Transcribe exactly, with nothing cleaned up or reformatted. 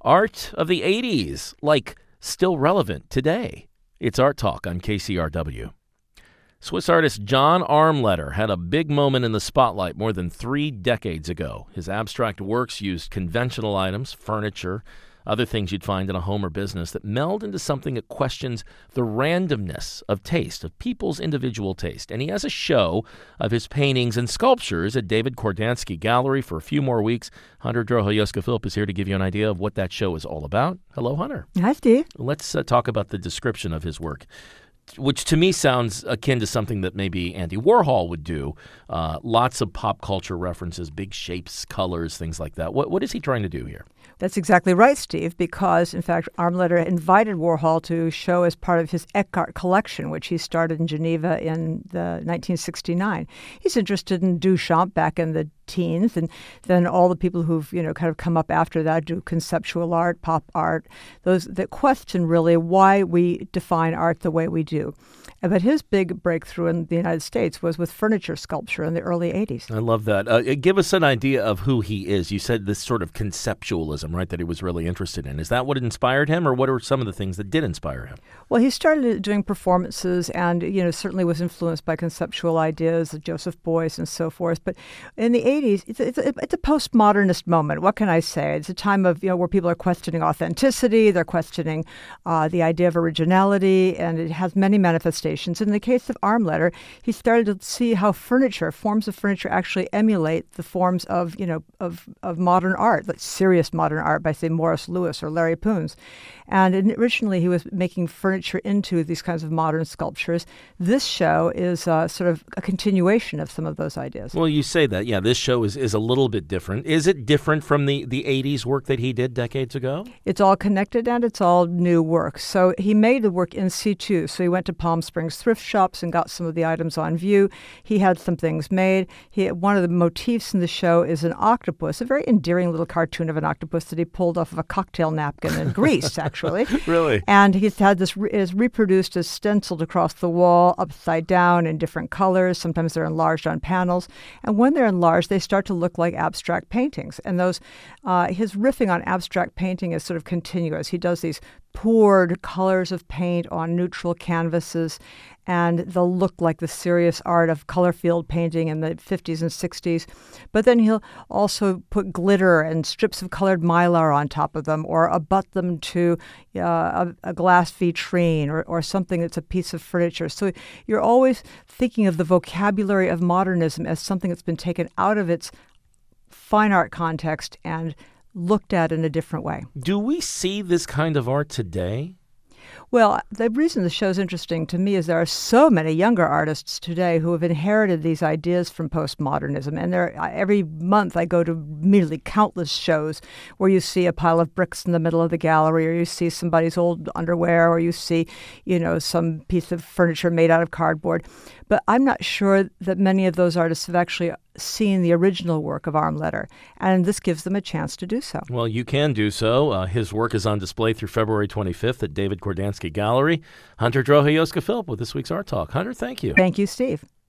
art of the eighties, like still relevant today. It's Art Talk on K C R W. Swiss artist Jon Armleder had a big moment in the spotlight more than three decades ago. His abstract works used conventional items, furniture, other things you'd find in a home or business that meld into something that questions the randomness of taste, of people's individual taste. And he has a show of his paintings and sculptures at David Kordansky Gallery for a few more weeks. Hunter Drohoyoska-Philip is here to give you an idea of what that show is all about. Hello, Hunter. Hi, Steve. Let's uh, talk about the description of his work, which to me sounds akin to something that maybe Andy Warhol would do. Uh, lots of pop culture references, big shapes, colors, things like that. What What is he trying to do here? That's exactly right, Steve, because, in fact, Armleder invited Warhol to show as part of his Eckhart collection, which he started in Geneva in the nineteen sixty-nine. He's interested in Duchamp back in the teens, and then all the people who've, you know, kind of come up after that do conceptual art, pop art, those that question really why we define art the way we do. But his big breakthrough in the United States was with furniture sculpture in the early eighties. I love that. Uh, give us an idea of who he is. You said this sort of conceptualism, right, that he was really interested in. Is that what inspired him, or what are some of the things that did inspire him? Well, he started doing performances and, you know, certainly was influenced by conceptual ideas, Joseph Beuys and so forth. But in the eighties, it's a, it's, a, it's a postmodernist moment. What can I say? It's a time of, you know, where people are questioning authenticity, they're questioning uh, the idea of originality, and it has many manifestations. In the case of Armleder, he started to see how furniture, forms of furniture, actually emulate the forms of, you know, of, of modern art, like serious modern art by, say, Morris Louis or Larry Poons. And originally, he was making furniture into these kinds of modern sculptures. This show is uh, sort of a continuation of some of those ideas. Well, you say that. Yeah, this show is, is a little bit different. Is it different from the, the eighties work that he did decades ago? It's all connected and it's all new work. So he made the work in situ. So he went to Palm Springs thrift shops and got some of the items on view. He had some things made. He One of the motifs in the show is an octopus, a very endearing little cartoon of an octopus that he pulled off of a cocktail napkin in Greece, actually. Really? And he's had this re- is reproduced as stenciled across the wall, upside down in different colors. Sometimes they're enlarged on panels. And when they're enlarged, they start to look like abstract paintings. And those, uh, his riffing on abstract painting is sort of continuous. He does these poured colors of paint on neutral canvases, and they'll look like the serious art of color field painting in the fifties and sixties. But then he'll also put glitter and strips of colored mylar on top of them, or abut them to uh, a, a glass vitrine, or, or something that's a piece of furniture. So you're always thinking of the vocabulary of modernism as something that's been taken out of its fine art context and looked at in a different way. Do we see this kind of art today? Well, the reason the show's interesting to me is there are so many younger artists today who have inherited these ideas from postmodernism. And there, every month I go to immediately countless shows where you see a pile of bricks in the middle of the gallery, or you see somebody's old underwear, or you see, you know, some piece of furniture made out of cardboard. But I'm not sure that many of those artists have actually seen the original work of Armleder, and this gives them a chance to do so. Well, you can do so. Uh, his work is on display through February twenty-fifth at David Kordansky Gallery. Hunter Drohoyoska-Philip with this week's Art Talk. Hunter, thank you. Thank you, Steve.